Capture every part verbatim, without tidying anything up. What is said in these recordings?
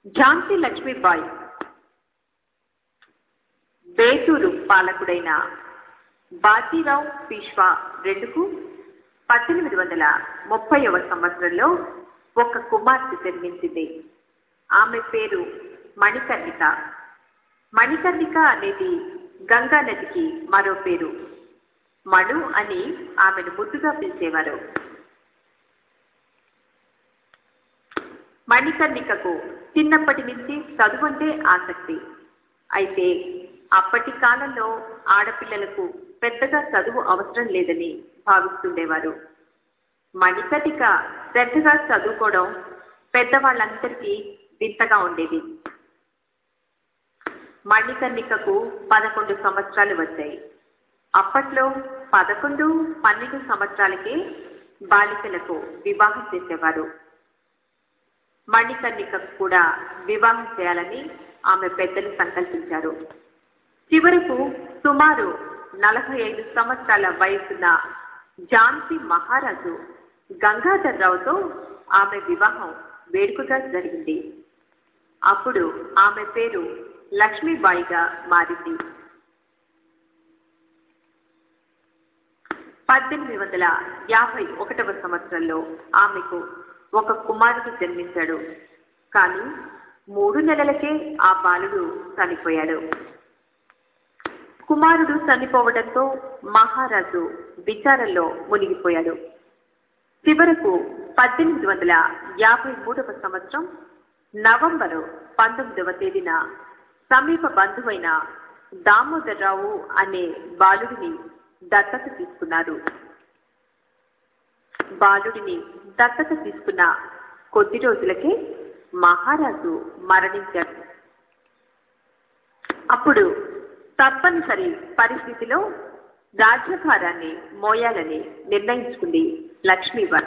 ఝాన్సీ లక్ష్మీబాయి బేతూరు పాలకుడైన బాజీరావు పీష్వా రెండుకు పద్దెనిమిది వందల ముప్పైవ సంవత్సరంలో ఒక కుమార్తె జన్మించింది. ఆమె పేరు మణికర్ణిక. మణికర్ణిక అనేది గంగా నదికి మరో పేరు. మణు అని ఆమెను ముద్దుగా పిలిచేవారు. మణికర్ణికకు చిన్నప్పటి నుంచి చదువు అంటే ఆసక్తి. అయితే అప్పటి కాలంలో ఆడపిల్లలకు పెద్దగా చదువు అవసరం లేదని భావిస్తుండేవారు. మణికర్ణిక శ్రద్ధగా చదువుకోవడం పెద్దవాళ్ళందరికీ వింతగా ఉండేది. మణికర్ణికకు పదకొండు సంవత్సరాలు వచ్చాయి. అప్పట్లో పదకొండు పన్నెండు సంవత్సరాలకే బాలికలకు వివాహం చేసేవారు. మణికర్ణికకు కూడా వివాహం చేయాలని ఆమె పెద్దలు సంకల్పించారు. చివరకు సుమారు నలభై ఐదు సంవత్సరాల వయసున్న ఝాన్సీ మహారాజు గంగాధర్రావుతో ఆమె వివాహం వేడుకగా జరిగింది. అప్పుడు ఆమె పేరు లక్ష్మీబాయిగా మారింది. పద్దెనిమిది వందల యాభై ఒకటవ సంవత్సరంలో ఆమెకు ఒక కుమారుడు జన్మించాడు. కానీ మూడు నెలలకే ఆ బాలుడు చనిపోయాడు. కుమారుడు చనిపోవడంతో మహారాజు విచారంలో మునిగిపోయాడు. చివరకు పద్దెనిమిది వందల యాభై మూడవ సంవత్సరం నవంబరు పంతొమ్మిదవ తేదీన సమీప బంధువైన దామోదరరావు అనే బాలుడిని దత్తత తీసుకున్నారు. బాలుడిని దత్తత తీసుకున్న కొద్ది రోజులకే మహారాజు మరణించారు. అప్పుడు తప్పనిసరి పరిస్థితిలో రాజ్యభారాన్ని మోయాలని నిర్ణయించుకుంది లక్ష్మీబాయి.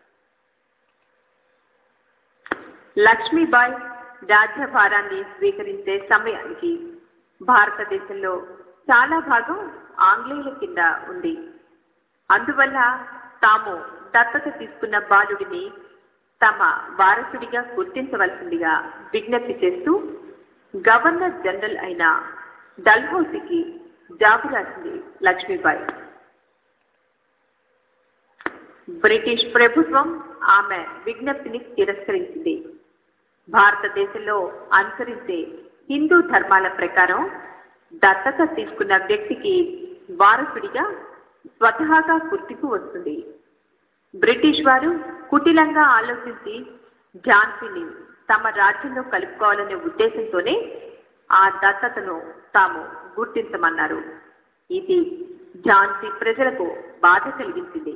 లక్ష్మీబాయి రాజ్యభారాన్ని స్వీకరించే సమయానికి భారతదేశంలో చాలా భాగం ఆంగ్లేయుల కింద ఉంది. అందువల్ల తాము దత్తత తీసుకున్న బాలుడిని తమ వారసుడిగా గుర్తించవలసిందిగా విజ్ఞప్తి చేస్తూ గవర్నర్ జనరల్ అయిన డల్హౌసీకి జాబు రాసింది లక్ష్మీబాయి. బ్రిటిష్ ప్రభుత్వం ఆమె విజ్ఞప్తిని తిరస్కరించింది. భారతదేశంలో అనుసరించే హిందూ ధర్మాల ప్రకారం దత్తత తీసుకున్న వ్యక్తికి వారసుడిగా స్వతహాగా గుర్తింపు వస్తుంది. బ్రిటిష్ వారు కుటిలంగా ఆలోచించి ఝాన్సీని తమ రాజ్యంలో కలుపుకోవాలనే ఉద్దేశంతోనే ఆ దత్తతను తాము గుర్తించమన్నారు. ఇది ఝాన్సీ ప్రజలకు బాధ కలిగించింది.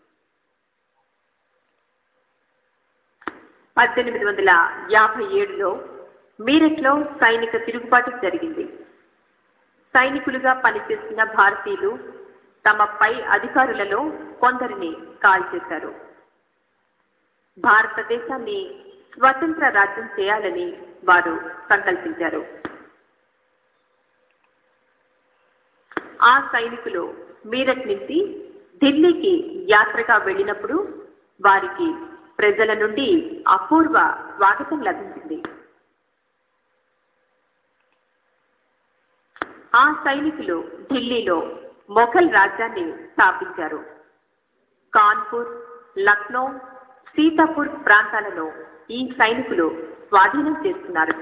పద్దెనిమిది వందల యాభై ఏడులో మీరట్లో సైనిక తిరుగుబాటు జరిగింది. సైనికులుగా పనిచేస్తున్న భారతీయులు తమ పై అధికారులలో కొందరిని కాల్చేశారు. భారతదేశాన్ని స్వతంత్ర రాజ్యం చేయాలని వారు సంకల్పించారు. ఆ సైనికులు మీరట్ నుంచి ఢిల్లీకి యాత్రగా వెళ్ళినప్పుడు వారికి ప్రజల నుండి అపూర్వ స్వాగతం లభించింది. ఆ సైనికులు ఢిల్లీలో మొఘల్ రాజ్యాన్ని స్థాపించారు. కాన్పూర్, లక్నో, సీతాపూర్ ప్రాంతాలను ఈ సైనికులు స్వాధీనం చేసుకున్నారు.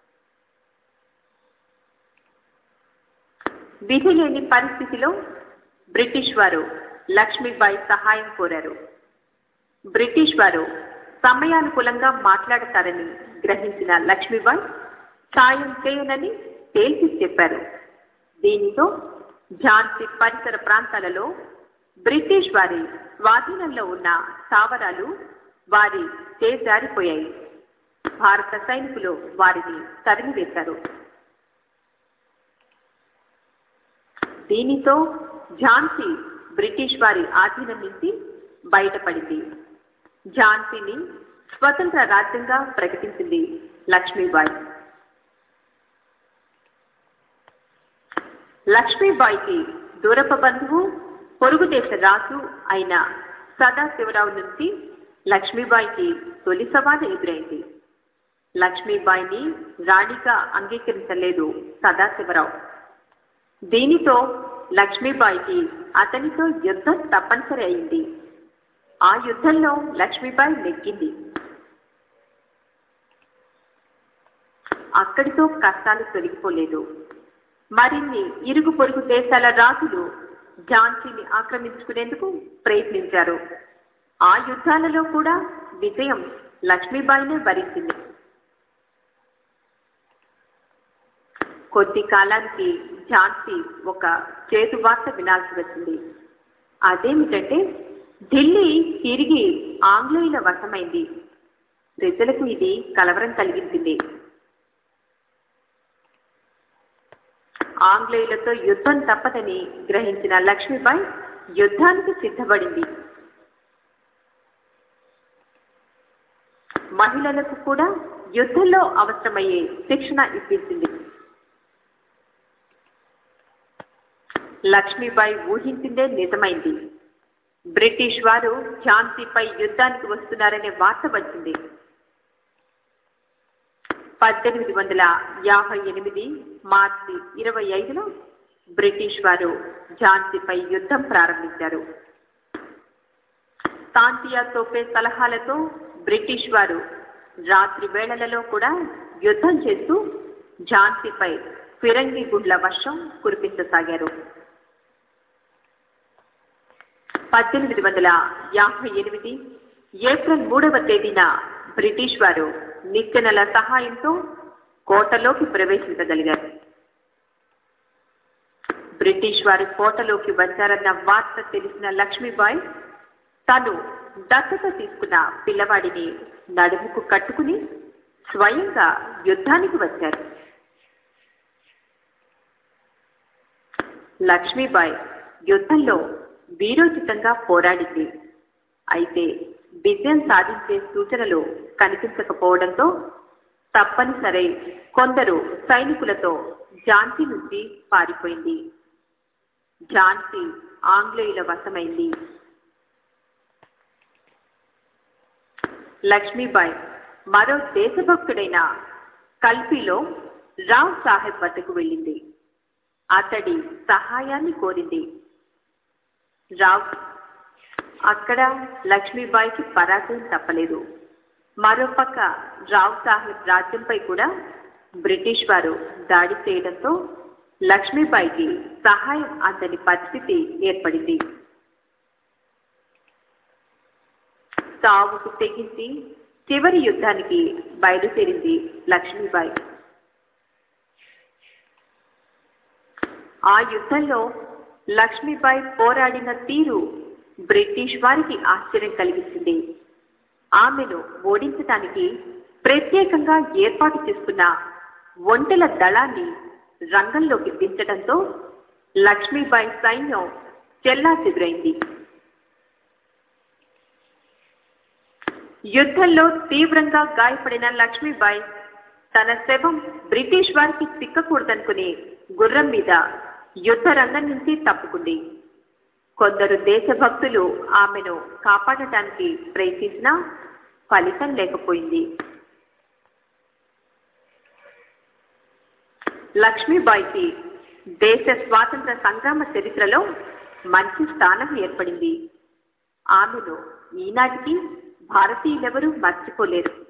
విధి లేని పరిస్థితిలో బ్రిటిష్ వారు లక్ష్మీబాయి సహాయం కోరారు. బ్రిటిష్ వారు సమయానుకూలంగా మాట్లాడతారని గ్రహించిన లక్ష్మీబాయి సాయం చేయనని తేల్చి చెప్పారు. దీనితో ఝాన్సీ పరిసర ప్రాంతాలలో బ్రిటిష్ వారి స్వాధీనంలో ఉన్న స్థావరాలు వారి చేజారిపోయాయి. భారత సైనికులు వారిని తరిమివేశారు. దీనితో ఝాన్సీ బ్రిటిష్ వారి ఆధీనం నుంచి బయటపడింది. ఝాన్సీని స్వతంత్ర రాజ్యంగా ప్రకటించింది లక్ష్మీబాయి. లక్ష్మీబాయికి దూరపు బంధువు, పొరుగు దేశ రాజు అయిన సదాశివరావు నుంచి లక్ష్మీబాయికి తొలి సవాలు ఎదురైంది. లక్ష్మీబాయిని రాణిగా అంగీకరించలేదు సదాశివరావు. దీనితో లక్ష్మీబాయికి అతనితో యుద్ధం తప్పనిసరి అయింది. ఆ యుద్ధంలో లక్ష్మీబాయి నెగ్గింది. అక్కడితో కష్టాలు తొలగిపోలేదు. మరిన్ని ఇరుగు పొరుగు దేశాల రాజులు ఝాన్సీని ఆక్రమించుకునేందుకు ప్రయత్నించారు. ఆ యుద్ధాలలో కూడా విజయం లక్ష్మీబాయినే భరించింది. కొద్ది కాలానికి ఝాన్సీ ఒక చేదు వార్త వినాల్సి వచ్చింది. అదేమిటంటే ఢిల్లీ తిరిగి ఆంగ్లేయుల వశమైంది. ప్రజలకు ఇది కలవరం కలిగించింది. ఆంగ్లేయులతో యుద్ధం తప్పదని గ్రహించిన లక్ష్మీబాయి యుద్ధానికి సిద్ధపడింది. మహిళలకు కూడా యుద్ధంలో అవసరమయ్యే శిక్షణ ఇప్పించింది. లక్ష్మీబాయి ఊహించిందే నిజమైంది. బ్రిటిష్ వారు ఝాన్సీపై యుద్ధానికి వస్తున్నారనే వార్త వచ్చింది. పద్దెనిమిది వందల యాభై ఎనిమిది మార్చి ఇరవై ఐదులో బ్రిటిష్ వారు ఝాన్సీపై యుద్ధం ప్రారంభించారు. తాంతియా తోపే సలహాలతో బ్రిటిష్ వారు రాత్రి వేళలలో కూడా యుద్ధం చేస్తూ ఝాన్సీపై ఫిరంగి గుండ్ల వర్షం కురిపించసాగారు. పద్దెనిమిది వందల యాభై ఎనిమిది ఏప్రిల్ మూడవ తేదీన బ్రిటిష్ వారు నిచ్చెనల సహాయంతో కోటలోకి ప్రవేశించగలిగారు. బ్రిటిష్ వారి కోటలోకి వచ్చారన్న వార్త తెలిసిన లక్ష్మీబాయి తాను దత్తత తీసుకున్న పిల్లవాడిని నడుముకు కట్టుకుని స్వయంగా యుద్ధానికి వచ్చారు. లక్ష్మీబాయి యుద్ధంలో వీరోచితంగా పోరాడింది. అయితే విజయం సాధించే సూచనలు కనిపించకపోవడంతో తప్పనిసరి కొందరు సైనికులతో ఝాన్సీ నుంచి పారిపోయింది. ఝాన్సీ ఆంగ్లేయుల వశమైంది. లక్ష్మీబాయి మరో దేశభక్తుడైన కల్పీలో రావ్ సాహెబ్ వద్దకు వెళ్ళింది. అతడి సహాయాన్ని కోరింది. రావ్ అక్కడ లక్ష్మీబాయికి పరాజయం తప్పలేదు. మరోపక్క రావ్ సాహెబ్ రాజ్యంపై కూడా బ్రిటిష్ వారు దాడి చేయడంతో లక్ష్మీబాయికి సహాయం అందని పరిస్థితి ఏర్పడింది. సావుకు తెగించి చివరి యుద్ధానికి బయలుదేరింది లక్ష్మీబాయి. ఆ యుద్ధంలో లక్ష్మీబాయి పోరాడిన తీరు బ్రిటిష్ వారికి ఆశ్చర్యం కలిగించింది. ఆమెను ఓడించడానికి ప్రత్యేకంగా ఏర్పాటు చేసుకున్న ఒంటెల దళాన్ని రంగంలోకి దించడంతో లక్ష్మీబాయి సైన్యం చెల్లాచెదురైంది. యుద్ధంలో తీవ్రంగా గాయపడిన లక్ష్మీబాయి తన శవం బ్రిటిష్ వారికి చిక్కకూడదనుకుని గుర్రం మీద యుద్ధ రంగం నుంచి తప్పుకుంది. కొందరు దేశభక్తులు ఆమెను కాపాడటానికి ప్రయత్నించినా ఫలితం లేకపోయింది. లక్ష్మీబాయికి దేశ స్వాతంత్ర సంగ్రామ చరిత్రలో మంచి స్థానం ఏర్పడింది. ఆమెను ఈనాటికి భారతీయులెవరూ మర్చిపోలేరు.